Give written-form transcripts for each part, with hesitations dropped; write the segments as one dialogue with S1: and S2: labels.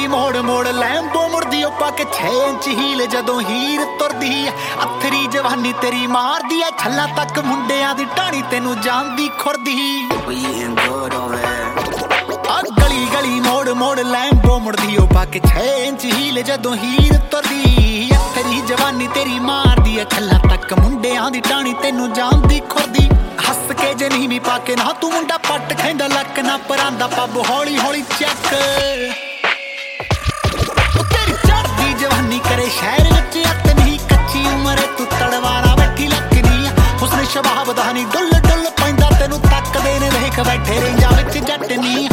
S1: ਗਲੀ ਮੋੜ ਮੋੜ ਲੈਂਬੋ ਮੁੜਦੀ ਓ ਪਾ ਕੇ 6 ਇੰਚ ਹੀਲ ਜਦੋਂ ਹੀਰ ਤੁਰਦੀ ਅੱਥਰੀ ਜਵਾਨੀ ਤੇਰੀ ਮਾਰਦੀ ਐ ਛੱਲਾਂ ਤੱਕ ਮੁੰਡਿਆਂ ਦੀ ਢਾਣੀ ਤੈਨੂੰ ਜਾਂਦੀ ਖੁਰਦੀ ਆ ਗਲੀ ਗਲੀ ਮੋੜ ਮੋੜ ਲੈਂਬੋ ਮੁੜਦੀ ਓ ਪਾ ਕੇ 6 ਇੰਚ ਹੀਲ ਜਦੋਂ ਹੀਰ ਤੁਰਦੀ ਅੱਥਰੀ ਜਵਾਨੀ ਤੇਰੀ ਮਾਰਦੀ ਐ ਛੱਲਾਂ ਤੱਕ ਮੁੰਡਿਆਂ ਦੀ ਢਾਣੀ ਤੈਨੂੰ ਜਾਂਦੀ ਖੁਰਦੀ ਹੱਸ ਕੇ ਜਨੀਵੀਂ ਪਾ ਕੇ ਨਾ ਤੂੰ ਮੁੰਡਾ ਪੱਟ ਖੈਂਦਾ ਲੱਕ ਨਾ ਪਰਾਂਦਾ ਪੱਬ ਹੌਲੀ ਹੌਲੀ ਚੱਕ ਤੇਰੀ ਚੜਦੀ ਜਵਾਨੀ ਕਰੇ ਸ਼ਹਿਰ ਵਿੱਚ ਅੱਤ ਨਹੀਂ ਕੱਚੀ ਉਮਰ ਤੂੰ ਤੜਵਾਰਾ ਬੈਠੀ ਲੱਕਦੀ ਹੁਸਨ ਸ਼ਬਾਬ ਦਾ ਨਹੀਂ ਡੁੱਲ ਡੁੱਲ ਪੈਂਦਾ ਤੈਨੂੰ ਤੱਕਦੇ ਨੇ ਵੇਖ ਬੈਠੇ ਰੇਂਜਾਂ ਵਿੱਚ ਜੱਟ ਨੀ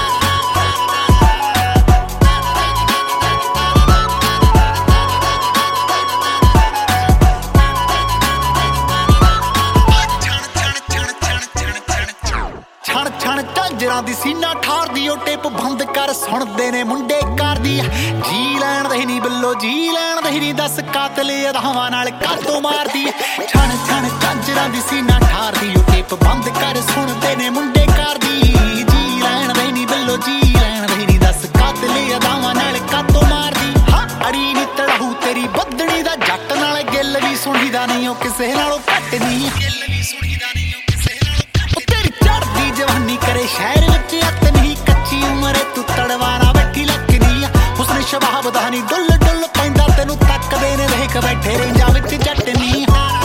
S1: ਝਾਂਜਰਾਂ ਦੀ ਸੀਨਾ ਠਾਰਦੀ ਓ ਟੇਪ ਬੰਦ ਕਰ ਸੁਣਦੇ ਨੇ ਮੁੰਡੇ ਕਰਦੀ ਜੀ ਲੈਣ ਦੇ ਨਹੀਂ ਬਿੱਲੋ ਜੀ ਲੈਣ ਦੇ ਨਹੀਂ ਦੱਸ ਕਾਤਲ ਅਦਾਵਾਂ ਨਾਲ ਕਾਤੋਂ ਮਾਰਦੀ ਛਣ ਛਣ ਝਾਂਜਰਾਂ ਦੀ ਸੀਨਾ ਠਾਰਦੀ ਓ ਟੇਪ ਬੰਦ ਕਰ ਸੁਣਦੇ ਨੇ ਮੁੰਡੇ ਕਰਦੀ ਜੀ ਲੈਣ ਦੇ ਨਹੀਂ ਬਿੱਲੋ ਜੀ ਲੈਣ ਦੇ ਨਹੀਂ ਦੱਸ ਕਾਤਲ ਅਦਾਵਾਂ ਨਾਲ ਕਾਤੋਂ ਮਾਰਦੀ ਹਾਂ ਅੜੀ ਨੀ ਤੜਹੂ ਤੇਰੀ ਬੱਦਣੀ ਦਾ ਜੱਟ ਨਾਲ ਗਿੱਲ ਵੀ ਸੁਣੀਦਾ ਨਹੀਂ ਓ ਕਿਸੇ ਨਾਲੋਂ ਘੱਟ ਨਹੀਂ ਗਿੱਲ ਵੀ ਸੁਣੀਦਾ ਨਹੀਂ ਓ ਕਿਸੇ ਨਾਲੋਂ ਤੇਰੀ ਚੜਦੀ ਜਵਾਨੀ ਕਰੇ ਸ਼ਹਿਰ ਵਿੱਚ ਅੱਤ ਨਹੀਂ ਕੱਚੀ ਉਮਰ ਤੂੰ ਤੜਵਾਰਾ ਬੈਠੀ ਲੱਕਦੀ ਹੁਸਨ ਸ਼ਬਾਬ ਦਾ ਨਹੀਂ ਡੁੱਲ ਡੁੱਲ ਪੈਂਦਾ ਤੈਨੂੰ ਤੱਕਦੇ ਨੇ ਵੇਖ ਬੈਠੇ ਰੇਂਜਾਂ ਵਿੱਚ ਜੱਟ ਨੀ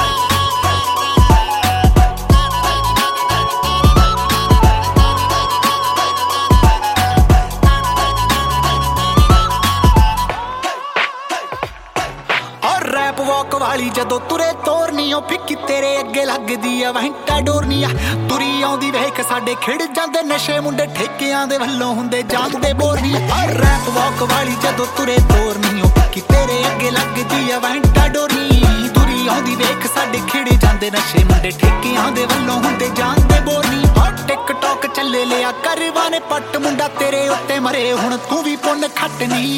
S1: ਰੈਪ ਵਾਕ ਵਾਲੀ ਜਦੋਂ ਤੁਰੇ ਤੋਰਨੀ ਓ ਫਿੱਕੀ ਤੇਰੇ ਅੱਗੇ ਲੱਗਦੀ ਆ ਵੈਂਟਾ ਡੋਰਨੀ ਆ ਤੁਰੀ ਆਉਂਦੀ ਵੇਖ ਸਾਡੇ ਖਿੜ ਜਾਂਦੇ ਨਸ਼ੇ ਮੁੰਡੇ ਠੇਕਿਆਂ ਦੇ ਵੱਲੋਂ ਹੁੰਦੇ ਜਾਂਦੇ ਬੋਰਨੀ ਰੈਪ ਵਾਕ ਵਾਲੀ ਜਦੋਂ ਤੁਰੇ ਤੋਰਨੀ ਓ ਫਿੱਕੀ ਤੇਰੇ ਅੱਗੇ ਲੱਗਦੀ ਆ ਵੈਂਟਾ ਡੋਰਨੀ ਤੁਰੀ ਆਉਂਦੀ ਵੇਖ ਸਾਡੇ ਖਿੜ ਜਾਂਦੇ ਨਸ਼ੇ ਮੁੰਡੇ ਠੇਕਿਆਂ ਦੇ ਵੱਲੋਂ ਹੁੰਦੇ ਜਾਂਦੇ ਬੋਰਨੀ ਟਿਕਟੌਕ ਚੱਲੇ ਲਿਆ ਕਰਵਾ ਨੇ ਪੱਟ ਮੁੰਡਾ ਤੇਰੇ ਉੱਤੇ ਮਰੇ ਹੁਣ ਤੂੰ ਵੀ ਪੁੰਨ ਖੱਟਣੀ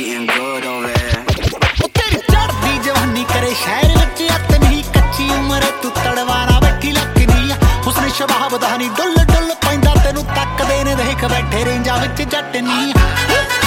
S1: ਜਵਾਨੀ ਕਰੇ ਸ਼ਹਿਰ ਵਿੱਚ ਅੱਤ ਨਹੀਂ ਕੱਚੀ ਉਮਰ ਤੂੰ ਤੜਵਾਰਾ ਬੈਠੀ ਲੱਕਦੀ ਹੁਸਨ ਸ਼ਬਾਬ ਦਾ ਨਹੀਂ ਡੁੱਲ ਡੁੱਲ ਪੈਂਦਾ ਤੈਨੂੰ ਤੱਕਦੇ ਨੇ ਵੇਖ ਬੈਠੇ ਰੇਂਜਾਂ ਵਿੱਚ ਜੱਟ ਨੀ